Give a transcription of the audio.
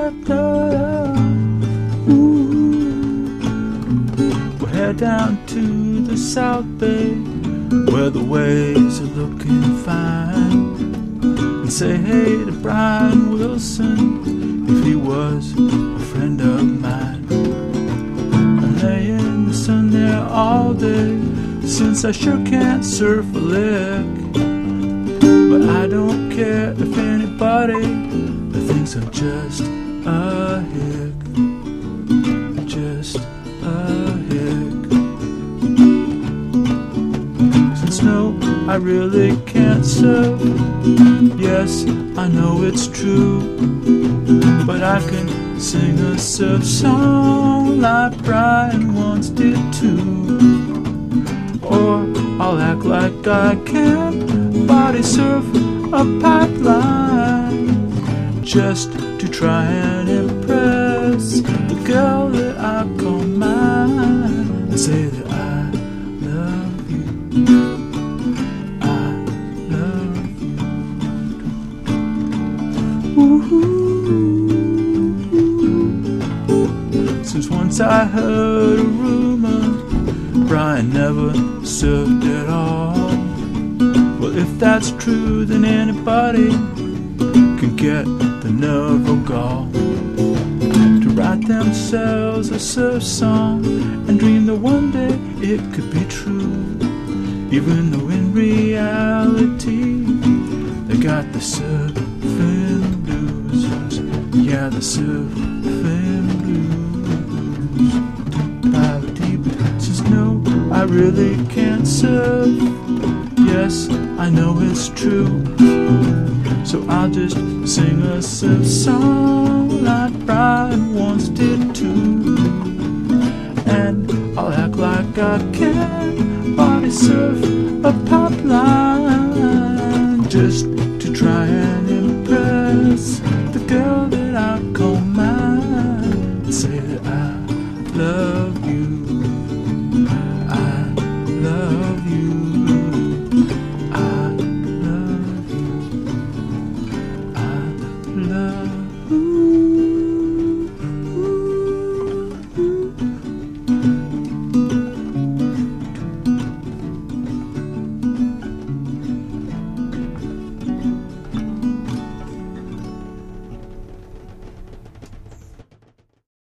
We'll head down to the South Bay, where the waves are looking fine, and say hey to Brian Wilson, if he was a friend of mine. I lay in the sun there all day, since I sure can't surf a lick. But I don't care if anybody thinks I'm just a hick. Just a hick. Since no, I really can't surf. Yes, I know it's true, but I can sing a surf song like Brian once did too. Or I'll act like I can body surf a pipeline, just to try and impress the girl that I call mine, and say that I love you, I love you. Ooh. Since once I heard a rumor Brian never surfed at all. Well, if that's true, then anybody can get the nerve or gall to write themselves a surf song and dream that one day it could be true, even though in reality they got the surfing blues. Yeah, the surfing blues. Since no, I really can't surf. Yes, I know it's true, so I'll just sing a surf song like Brian once did too, and I'll act like I can body surf a pipeline, just to try and